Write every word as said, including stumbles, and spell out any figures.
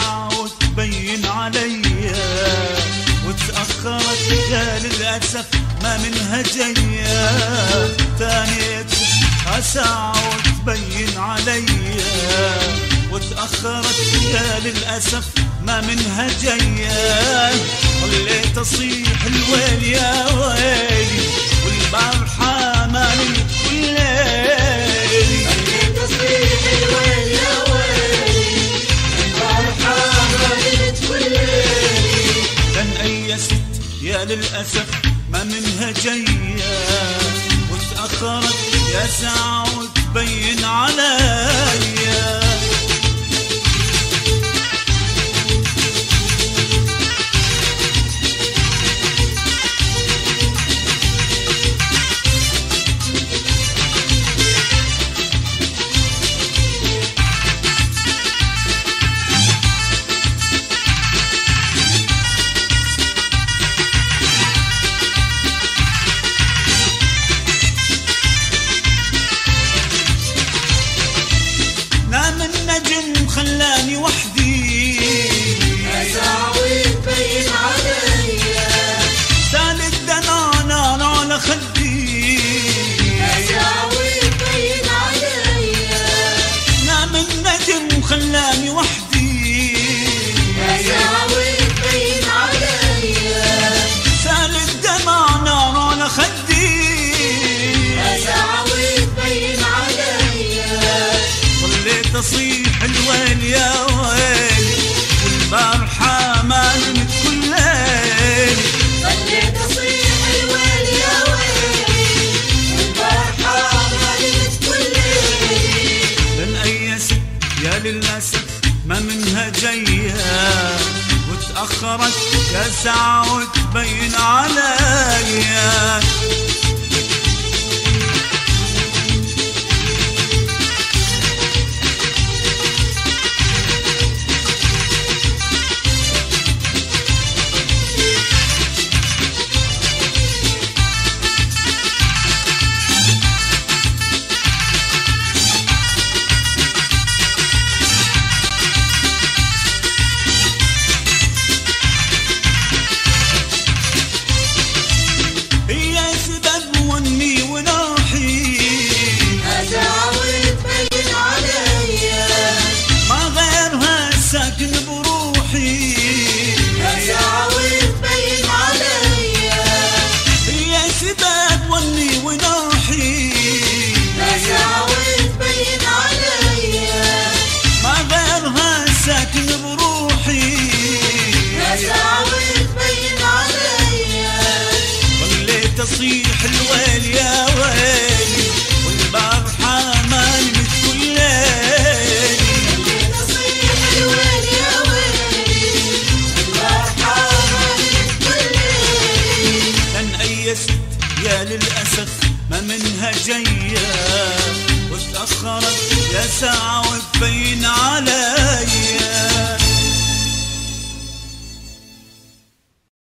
ساعة وتبين عليا، وتأخرت يا للأسف ما منها جاية. تاني تصحى ساعة وتبين عليا، وتأخرت يا للأسف ما منها جاية. خليت أصيح الويل يا ويلي والبارحة مالت كل ليلي. خليت أصيح الويل يا ويلي والبارحة مالت كل ليلي. لن أيست يا للأسف ما منها جاية، وتأخرت يا ساعة وتبين عليا. خلاني وحدي ساعة وتبين عليا، سال الدنانا على خدي. ساعة وتبين عليا، نام النجم خلاني وحدي. ساعة وتبين عليا، سال الدنانا على خدي. ساعة وتبين عليا. خليت أصيح الويل يا ويلي والبارحة ما نمت كل ليل. خليت أصيح الويل يا ويلي والبارحة ما نمت كل ليلي. لن أيست يا للأسف ما منها جاية، وتأخرت يا ساعة وتبين عليا. تصيح الويل يا ويلي والبارحة ما نمت كل ليلي. خليت أصيح الويل يا ويلي والبارحة ما نمت كل ليلي. لن أيست يا للأسف ما منها جاية، وتأخرت يا ساعة